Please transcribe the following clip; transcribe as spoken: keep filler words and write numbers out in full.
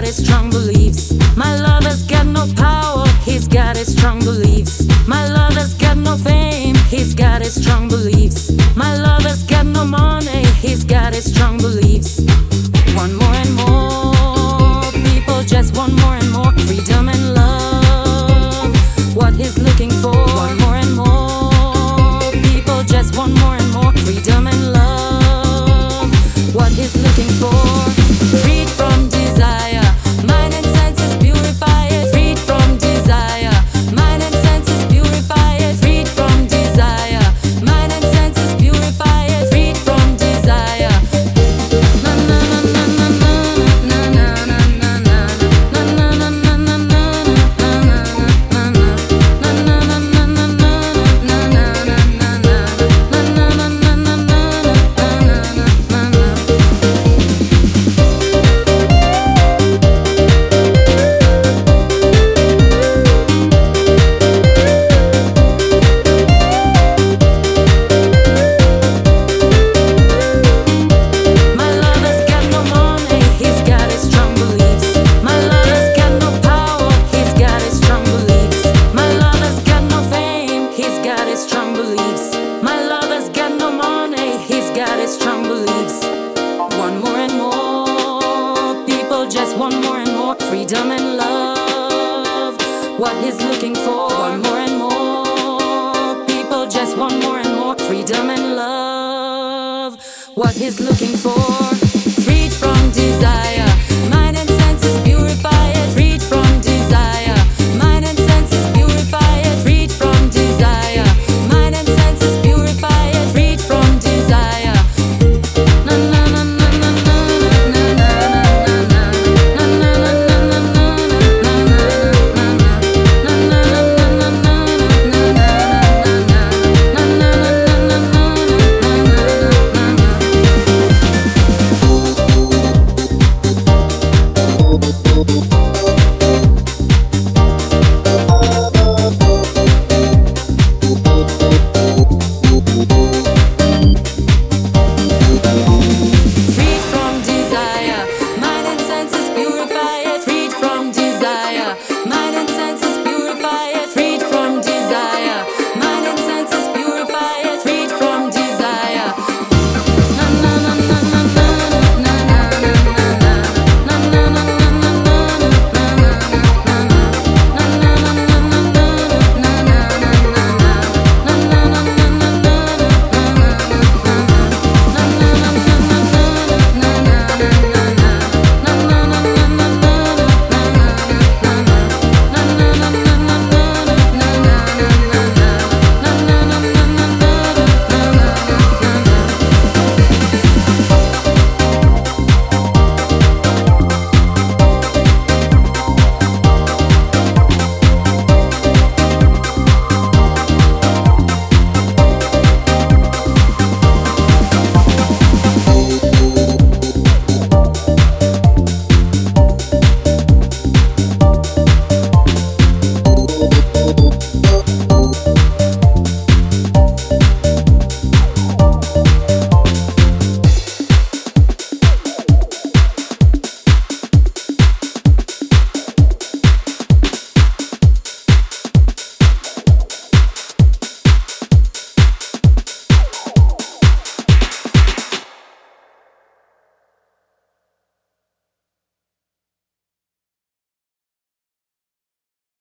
his strong beliefs. My lover's got no power, he's got his strong beliefs. My lover's got no fame, he's got his strong beliefs. My lover's got no money, he's got his strong beliefs. Want more and more, people just want more and more freedom and love. What he's looking for. Want more and more, people just want more and more freedom and love. What he's looking for. Freed from desire, mind and senses purify it. Freed from desire, mind and senses purify it. Freed from desire, mind and senses purify it. Freed from desire. Na na na na na na na na na na na na na na na na strong beliefs. My lover's got no money, he's got his strong beliefs. Want more and more, people just want more and more freedom and love. What he's looking for. Want more and more, people just want more and more freedom and love. What he's looking for. Freed from desire, mind and senses purify it. Freed from desire, mind and senses purify it. Freed from desire, mind and senses purify it. Freed from desire. Na na na na na na na na na na na na na na na Freed from desire, mind and senses purify.